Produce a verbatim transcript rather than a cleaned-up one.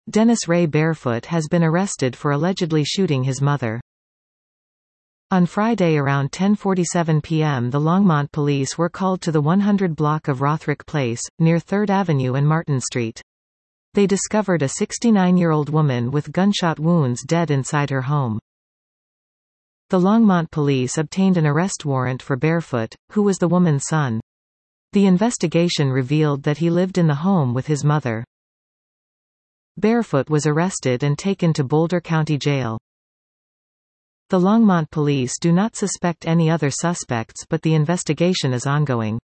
Dennis Ray Barefoot has been arrested for allegedly shooting his mother. On Friday around ten forty-seven p m the Longmont police were called to the one hundred block of Rothrick Place, near third Avenue and Martin Street. They discovered a sixty-nine-year-old woman with gunshot wounds dead inside her home. The Longmont police obtained an arrest warrant for Barefoot, who was the woman's son. The investigation revealed that he lived in the home with his mother. Barefoot was arrested and taken to Boulder County Jail. The Longmont police do not suspect any other suspects, but the investigation is ongoing.